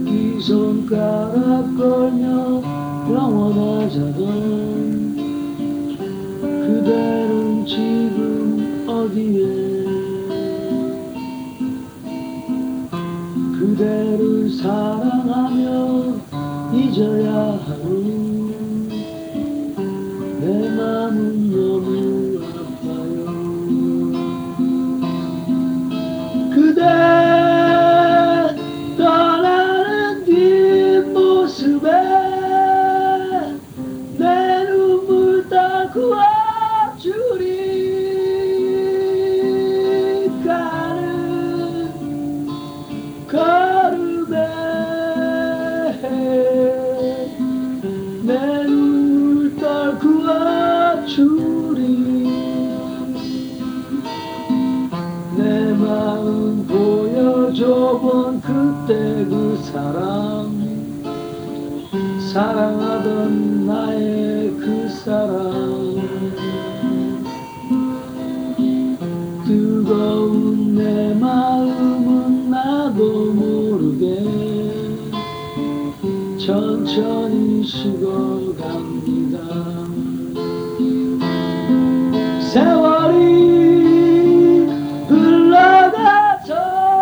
새끼손가락 걸며 영원하자던 그대는 지금 어디에 그대를 사랑하며 잊어야 하는 내 맘은 너무 아파요. 그대 떠나는 뒷모습에 내 눈물 닦고 앞줄이 가는 걸음에 내 눈물 닦고 앞줄이 내 마음 보여줘본 그때 그 사랑 사랑하던 나의 그 사랑 뜨거운 내 마음은 나도 모르게 천천히 식어갑니다. 세월이 흘러가서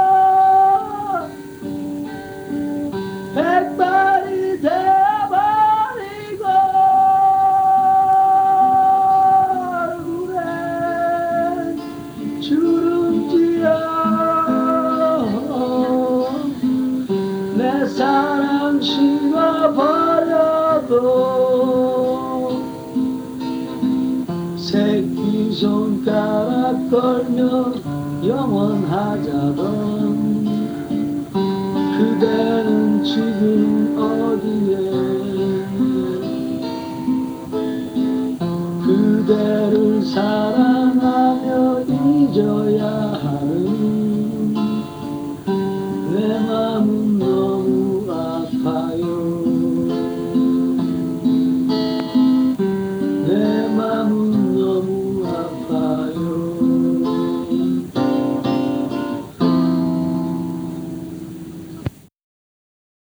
백발이 되어버리고 얼굴엔 주름지어 내 사랑 식어버려도 새끼손가락 걸며 영원하자던 그대는 지금 어디에 그대를 사랑하며 잊어야 하는